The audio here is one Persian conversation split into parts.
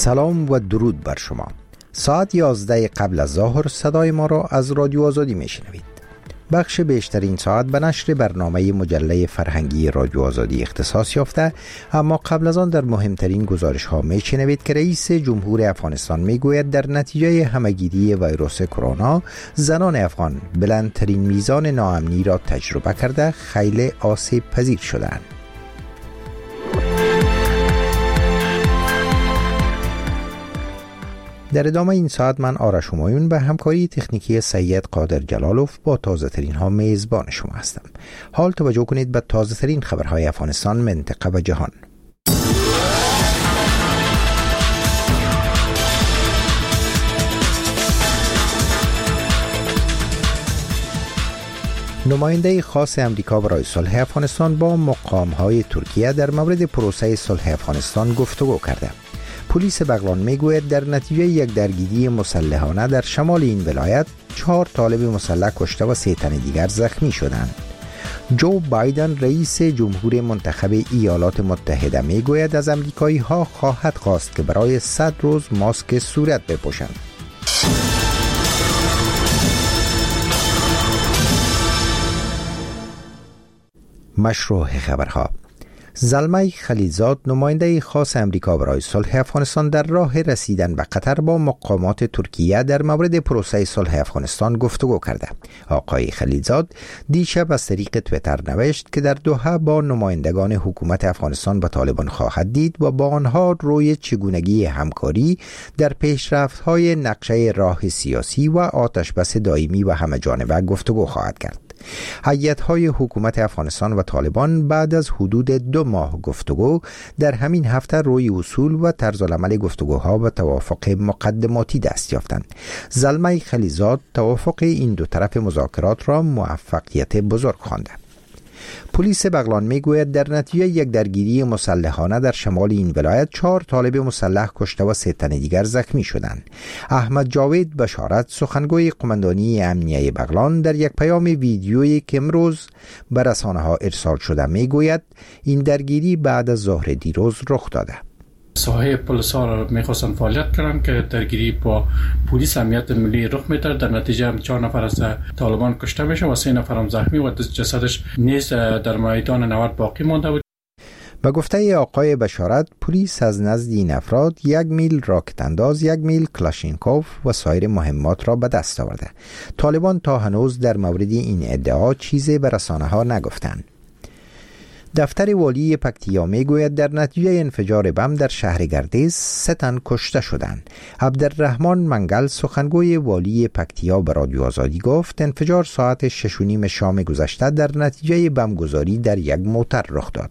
سلام و درود بر شما. ساعت 11 قبل از ظهر صدای ما را از رادیو آزادی میشنوید. بخش بیشتر این ساعت به نشر برنامه مجله فرهنگی رادیو آزادی اختصاص یافته، اما قبل از آن در مهمترین گزارش ها میشنوید که رئیس جمهور افغانستان میگوید در نتیجه همهگیری ویروس کرونا زنان افغان بلندترین میزان ناامنی را تجربه کرده خیلی آسیب پذیر شدند. در ادامه این ساعت من آرش همایون به همکاری تکنیکی سید قادر جلالوف با تازه ترین ها میزبان شما هستم. حال توجه کنید به تازه ترین خبرهای افغانستان، منطقه و جهان. نماینده خاص امریکا برای صلح افغانستان با مقام‌های ترکیه در مورد پروسه صلح افغانستان گفتگو کرده. پلیس بغلان میگوید در نتیجه یک درگیری مسلحانه در شمال این ولایت 4 طالب مسلح کشته و 3 تن دیگر زخمی شدند. جو بایدن رئیس جمهور منتخب ایالات متحده میگوید از امریکایی ها خواهد خواست که برای 100 روز ماسک صورت بپوشند. مشروع خبرها. زلمه خلیلزاد نماینده خاص امریکا برای صلح افغانستان در راه رسیدن به قطر با مقامات ترکیه در مورد پروسه صلح افغانستان گفتگو کرده. آقای خلیلزاد دیشب از طریق تویتر نوشت که در دوحه با نمایندگان حکومت افغانستان و طالبان خواهد دید و با آنها روی چگونگی همکاری در پیشرفت‌های نقشه راه سیاسی و آتشبس دائمی و همه‌جانبه گفتگو خواهد کرد. هیئت‌های حکومت افغانستان و طالبان بعد از حدود 2 ماه گفتگو در همین هفته روی اصول و طرزالعمل گفتگوها و توافق مقدماتی دست یافتند. زلمه خلیلزاد توافق این دو طرف مذاکرات را موفقیت بزرگ خوانده. پلیس بغلان میگوید در نتیجه یک درگیری مسلحانه در شمال این ولایت 4 طالب مسلح کشته و 3 تن دیگر زخمی شدند. احمد جاوید بشارت سخنگوی قماندانی امنیه بغلان در یک پیام ویدیویی که امروز به رسانه‌ها ارسال شده میگوید این درگیری بعد از ظهر دیروز رخ داده. ساحه پلیسا را میخواستن فعالیت کنند که درگیری با پلیس امنیت ملی رخ میده. در نتیجه 4 نفر از طالبان کشته میشه و 3 نفر هم زخمی و جسدش نیز در میدان نبرد باقی مانده بود. به گفته آقای بشارت پلیس از نزد این افراد 1 میل راکت انداز، 1 میل کلاشینکوف و سایر مهمات را به دست آورده. طالبان تا هنوز در مورد این ادعا چیزی به رسانه‌ها نگفتند. دفتر والی پکتیا میگوید در نتیجه انفجار بم در شهر گردیز 3 تن کشته شدند. عبدالرحمن منگل سخنگوی والی پکتیا به رادیو آزادی گفت انفجار ساعت 6:30 شام گذشته در نتیجه بمگذاری در یک موتر رخ داد.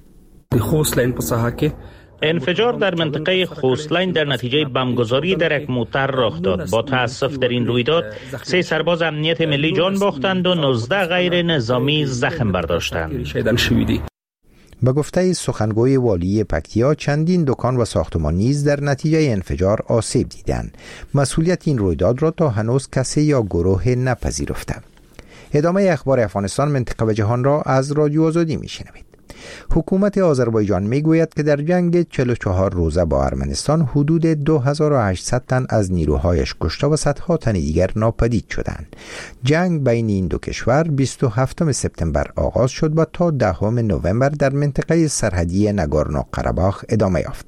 انفجار در منطقه خوستلاین در نتیجه بمبگذاری در یک موتر رخ داد. با تأسف در این رویداد 3 سرباز امنیت ملی جان باختند و 19 غیر نظامی زخم برداشتند. به گفته سخنگوی والی پکتیا چندین دکان و ساختمان نیز در نتیجه انفجار آسیب دیدند. مسئولیت این رویداد را تا هنوز کسی یا گروه نپذیرفته. ادامه اخبار افغانستان، منطقه و جهان را از رادیو آزادی میشنوید. حکومت آذربایجان میگوید که در جنگ 44 روزه با ارمنستان حدود 2800 تن از نیروهایش کشته و صدها تن دیگر ناپدید شدند. جنگ بین این دو کشور 27 سپتامبر آغاز شد و تا 10 نوامبر در منطقه سرحدی ناگورنو قره‌باخ ادامه یافت.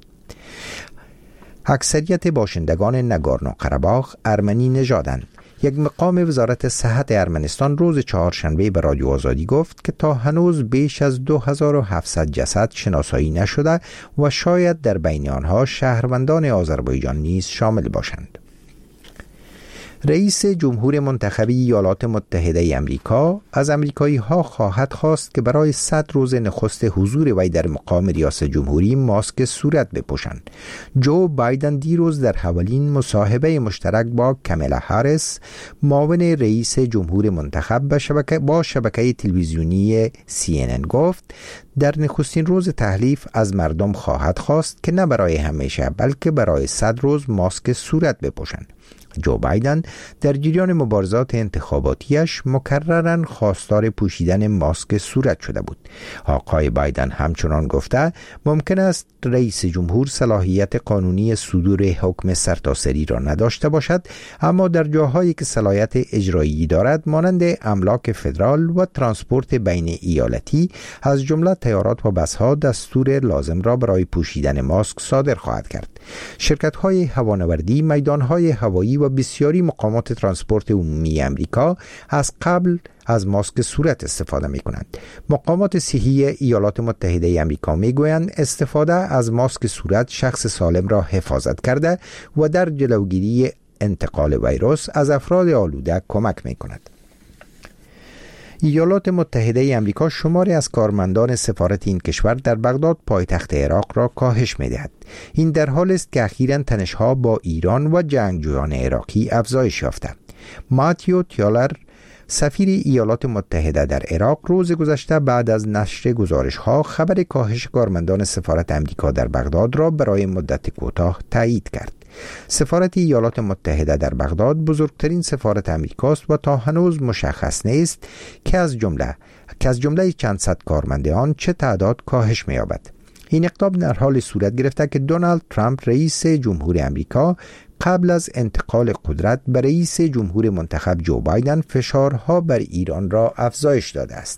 اکثریت باشندگان ناگورنو قره‌باخ ارمنی نژادند. یک مقام وزارت صحت ارمنستان روز 4 شنبه به رادیو آزادی گفت که تا هنوز بیش از 2700 جسد شناسایی نشده و شاید در بین آنها شهروندان آذربایجان نیز شامل باشند. رئیس جمهور منتخب ایالات متحده امریکا از امریکایی ها خواهد خواست که برای 100 روز نخست حضور وی در مقام ریاست جمهوری ماسک صورت بپوشند. جو بایدن دیروز در حوالین مصاحبه مشترک با کامالا هاریس معاون رئیس جمهور منتخب با شبکه تلویزیونی CNN گفت در نخستین روز تحلیف از مردم خواهد خواست که نه برای همیشه بلکه برای 100 روز ماسک صورت بپوشند. جو بایدن در جریان مبارزات انتخاباتیش مکرراً خواستار پوشیدن ماسک صورت شده بود. آقای بایدن همچنان گفته ممکن است رئیس جمهور صلاحیت قانونی صدور حکم سرتاسری را نداشته باشد، اما در جاهایی که صلاحیت اجرایی دارد مانند املاک فدرال و ترانسپورت بین ایالتی از جمله تیارات و بس‌ها دستور لازم را برای پوشیدن ماسک صادر خواهد کرد. شرکت‌های هوانوردی، میدان‌های هوایی و بسیاری مقامات ترانسپورت عمومی امریکا از قبل از ماسک صورت استفاده می‌کنند. مقامات صحی ایالات متحده امریکا می‌گویند استفاده از ماسک صورت شخص سالم را حفاظت کرده و در جلوگیری انتقال ویروس از افراد آلوده کمک می‌کند. ایالات متحده امریکا شماری از کارمندان سفارت این کشور در بغداد پایتخت عراق را کاهش می‌دهد. این در حال است که اخیراً تنش‌ها با ایران و جنگجویان عراقی افزایش یافته. ماتیو تیالر سفیر ایالات متحده در عراق روز گذشته بعد از نشر گزارش‌ها خبر کاهش کارمندان سفارت امریکا در بغداد را برای مدت کوتاه تایید کرد. سفارت ایالات متحده در بغداد بزرگترین سفارت امریکاست و تا هنوز مشخص نیست که از جمله چند صد کارمند آن چه تعداد کاهش می‌یابد. این اقدام در حال صورت گرفته که دونالد ترامپ رئیس جمهور امریکا قبل از انتقال قدرت به رئیس جمهور منتخب جو بایدن فشارها بر ایران را افزایش داده است.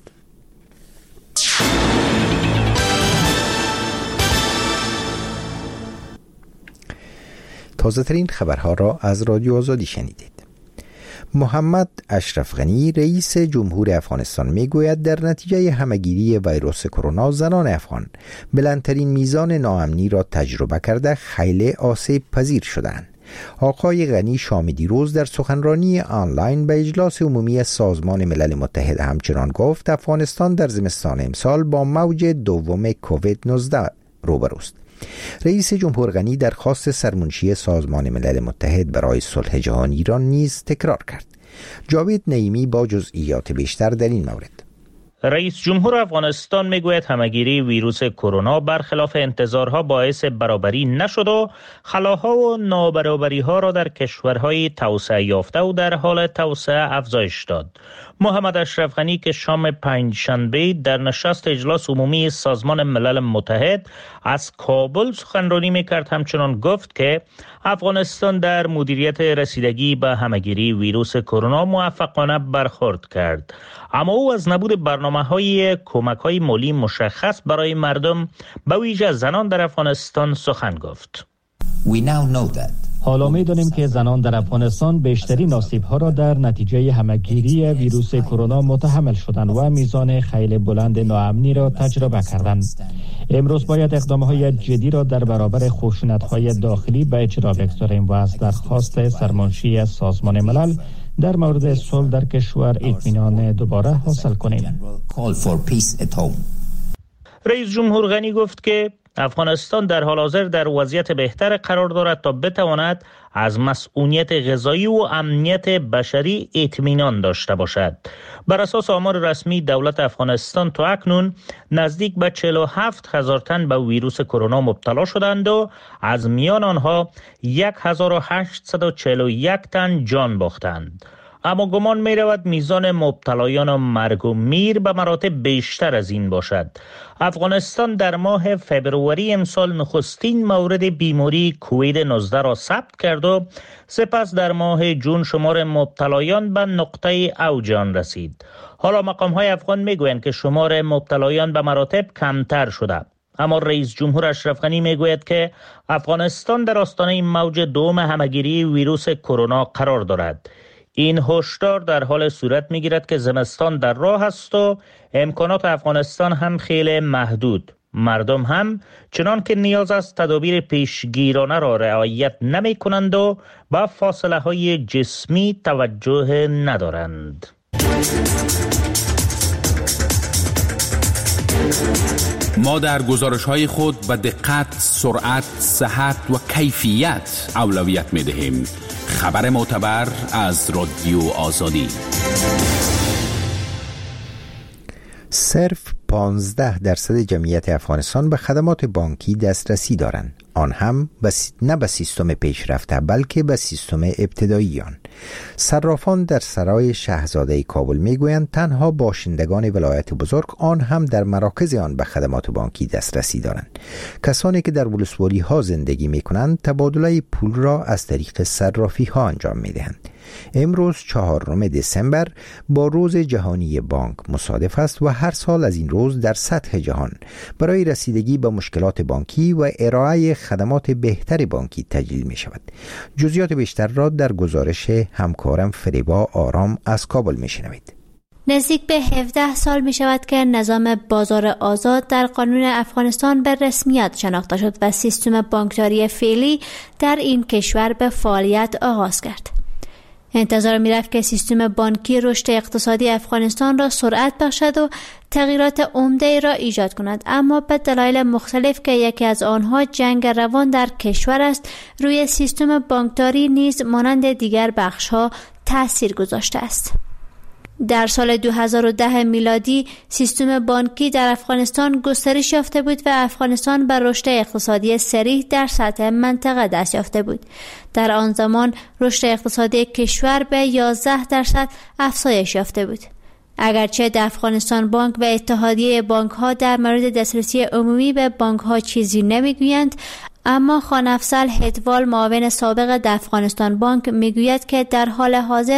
تازه ترین خبرها را از رادیو آزادی شنیدید. محمد اشرف غنی رئیس جمهور افغانستان میگوید در نتیجه همهگیری ویروس کرونا زنان افغان بلندترین میزان ناامنی را تجربه کرده خیلی آسیب پذیر شدند. آقای غنی شام دیروز در سخنرانی آنلاین به اجلاس عمومی سازمان ملل متحد همچنان گفت افغانستان در زمستان امسال با موج دوم کووید 19 روبروست. رئیس جمهور غنی درخواست سرمنشی سازمان ملل متحد برای صلح جهانی را نیز تکرار کرد. جاوید نعیمی با جزئیات بیشتر در این مورد. رئیس جمهور افغانستان میگوید همهگیری ویروس کرونا برخلاف انتظارها باعث برابری نشد و خلاها و نابرابری‌ها را در کشورهای توسعه یافته و در حال توسعه افزایش داد. محمد اشرف غنی که شام پنجشنبه در نشست اجلاس عمومی سازمان ملل متحد از کابل سخنرانی میکرد همچنان گفت که افغانستان در مدیریت رسیدگی به همهگیری ویروس کرونا موفقانه برخورد کرد، اما او از نبود برنامه‌های کمک‌های مالی مشخص برای مردم به ویژه زنان در افغانستان سخن گفت. حالا می‌دانیم که زنان در افغانستان بیشترین آسیب‌ها را در نتیجه همهگیری ویروس کرونا متحمل شدند و میزان خیلی بلند ناامنی را تجربه کردند. امروز باید اقدام‌های جدی را در برابر خشونت‌های داخلی به اجرا بگذاریم و از درخواست سرمنشی سازمان ملل در مورد صلح در کشور اطمینان دوباره حاصل کنیم. رئیس جمهور غنی گفت که افغانستان در حال حاضر در وضعیت بهتر قرار دارد تا بتواند از مسئولیت غذایی و امنیت بشری اطمینان داشته باشد. بر اساس آمار رسمی دولت افغانستان تا اکنون نزدیک به 47,000 تن به ویروس کرونا مبتلا شدند و از میان آنها 1841 تن جان باختند. اما گمان می رود میزان مبتلایان و مرگ و میر به مراتب بیشتر از این باشد. افغانستان در ماه فبروری امسال نخستین مورد بیماری کووید 19 را ثبت کرد و سپس در ماه جون شمار مبتلایان به نقطه اوج آن رسید. حالا مقام‌های افغان میگویند که شمار مبتلایان به مراتب کمتر شده. اما رئیس جمهور اشرف غنی میگوید که افغانستان در آستانه موج دوم همهگیری ویروس کرونا قرار دارد. این هشدار در حال صورت میگیرد که زمستان در راه است و امکانات افغانستان هم خیلی محدود. مردم هم چنان که نیاز است تدابیر پیشگیرانه را رعایت نمی کنند و با فاصله های جسمی توجه ندارند. ما در گزارش‌های خود به دقت، سرعت، صحت و کیفیت اولویت می‌دهیم. خبر معتبر از رادیو آزادی. صرف 15% جمعیت افغانستان به خدمات بانکی دسترسی دارند. آن هم نه به سیستم پیشرفته بلکه به سیستم ابتدایی آن. صرافان در سرای شاهزاده کابل میگویند تنها باشندگان ولایت بزرگ آن هم در مراکز آن به خدمات بانکی دسترسی دارند. کسانی که در ولسوالی ها زندگی می کنند تبادله پول را از طریق صرافی ها انجام می دهند. امروز 4 دسامبر با روز جهانی بانک مصادف است و هر سال از این روز در سطح جهان برای رسیدگی به مشکلات بانکی و ارائه خدمات بهتر بانکی تجلیل می شود. جزئیات بیشتر را در گزارش همکارم فریبا آرام از کابل می شنوید. نزدیک به 17 سال می شود که نظام بازار آزاد در قانون افغانستان به رسمیت شناخته شد و سیستم بانکداری فعلی در این کشور به فعالیت آغاز کرد. انتظار می رفت که سیستم بانکی رشد اقتصادی افغانستان را سرعت بخشد و تغییرات عمده را ایجاد کند، اما به دلایل مختلف که یکی از آنها جنگ روان در کشور است، روی سیستم بانکداری نیز مانند دیگر بخش‌ها تأثیر گذاشته است. در سال 2010 میلادی سیستم بانکی در افغانستان گسترش یافته بود و افغانستان بر رشد اقتصادی سریع در سطح منطقه دست یافته بود. در آن زمان رشد اقتصادی کشور به 11% افزایش یافته بود. اگرچه در افغانستان بانک و اتحادیه بانک ها در مورد دسترسی عمومی به بانک ها چیزی نمیگویند، اما خان افضل هدوال معاون سابق در افغانستان بانک میگوید که در حال حاضر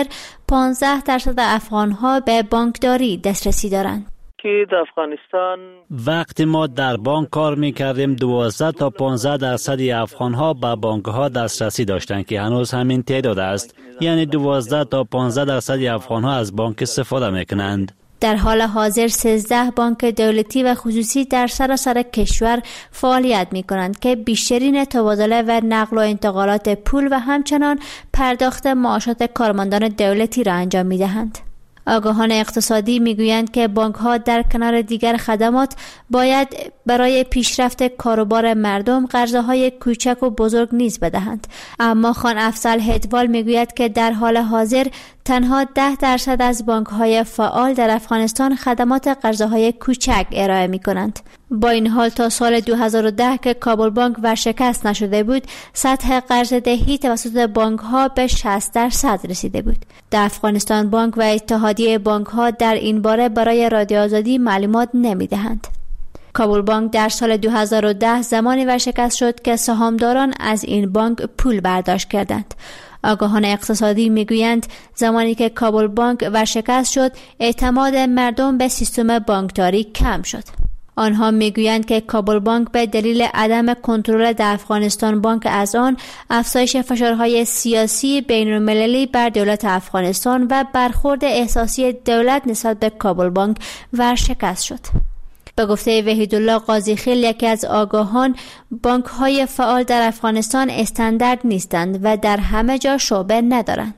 15% افغان ها به بانکداری دسترسی دارند. که در افغانستان وقتی ما در بانک کار میکردیم 12 تا 15% افغان ها به بانک ها دسترسی داشتند که هنوز همین تعداد است، یعنی 12 تا 15% افغان ها از بانک استفاده میکنند. در حال حاضر 13 بانک دولتی و خصوصی در سراسر کشور فعالیت می کنند که بیشترین تبادله و نقل و انتقالات پول و همچنان پرداخت معاشات کارمندان دولتی را انجام می دهند. آگاهان اقتصادی میگویند که بانک‌ها در کنار دیگر خدمات باید برای پیشرفت کاروبار مردم قرضه‌های کوچک و بزرگ نیز بدهند، اما خان افضل هدوال میگوید که در حال حاضر تنها 10% از بانک‌های فعال در افغانستان خدمات قرضه‌های کوچک ارائه می‌کنند. با این حال تا سال 2010 که کابل بانک ورشکست نشده بود، سطح قرض دهی توسط بانک‌ها به 60% رسیده بود. در افغانستان بانک و اتحادیه بانک‌ها در این باره برای رادیو آزادی معلومات نمی‌دهند. کابل بانک در سال 2010 زمانی ورشکست شد که سهامداران از این بانک پول برداشت کردند. آگاهان اقتصادی میگویند زمانی که کابل بانک ورشکست شد، اعتماد مردم به سیستم بانکداری کم شد. آنها میگویند که کابل بانک به دلیل عدم کنترل در افغانستان بانک از آن، افزایش فشارهای سیاسی بین‌المللی بر دولت افغانستان و برخورد احساسی دولت نسبت به کابل بانک ورشکست شد. به گفته وحیدالله قاضیخیل، یکی از آگاهان، بانک‌های فعال در افغانستان استاندارد نیستند و در همه جا شعبه ندارند.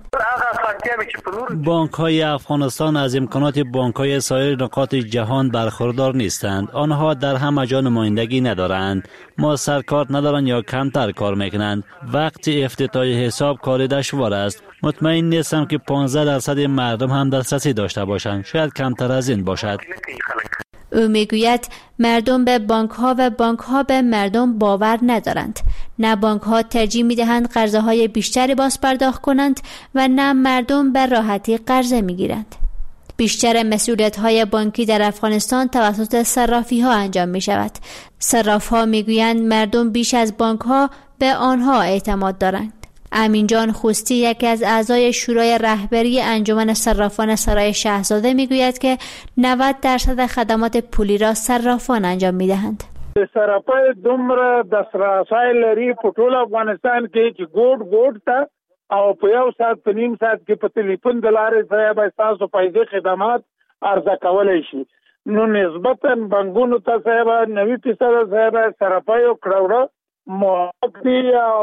بانک‌های افغانستان از امکانات بانک‌های سایر نقاط جهان برخوردار نیستند. آنها در همه جا نمایندگی ندارند. مؤثر کار ندارند یا کمتر کار میکنند. وقتی افتتاح حساب کار دشوار است. مطمئن نیستم که 15% مردم هم دسترسی داشته باشند. شاید کمتر از این باشد. او میگوید مردم به بانک‌ها و بانک‌ها به مردم باور ندارند. نه بانک‌ها ترجیح می‌دهند قرضه‌های بیشتری باز پرداخت کنند و نه مردم به راحتی قرضه می‌گیرند. بیشتر مسئولیت‌های بانکی در افغانستان توسط صرافی‌ها انجام می‌شود. صراف‌ها میگویند مردم بیش از بانک‌ها به آنها اعتماد دارند. امین جان خوستی، یکی از اعضای شورای رهبری انجمن صرافان سرای شاهزاده، میگوید که 90% خدمات پولی را صرافان انجام میدهند. صرافای دومره دسترسی لري په ټول افغانستان کې چې ګوټ ته او په یو ساعت په نیم ساعت کې په ټلیفون د لارې سره به تاسو پیسې خدمات عرضه کولای شي. نو نسبتا بانکونو ته سره 90% سره صرافای او کړوړه موقتی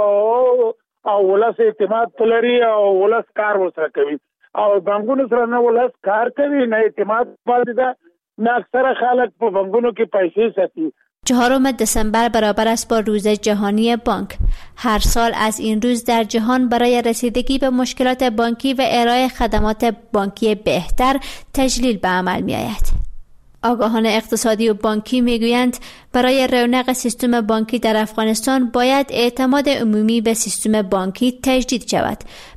او ولس اعتماد پلري او ولس کار وسره کوي او بانکونو سره نه ولس کار کوي، نه اعتماد پاتې، نه اکثر خلک په بانکونو کې پیسې ساتي. 4 دسامبر برابر است با روز جهانی بانک. هر سال از این روز در جهان برای رسیدگی به مشکلات بانکی و ارائه خدمات بانکی بهتر تجلیل به عمل می آید. آگاهان اقتصادی و بانکی میگویند برای رونق سیستم بانکی در افغانستان باید اعتماد عمومی به سیستم بانکی تجدید شود.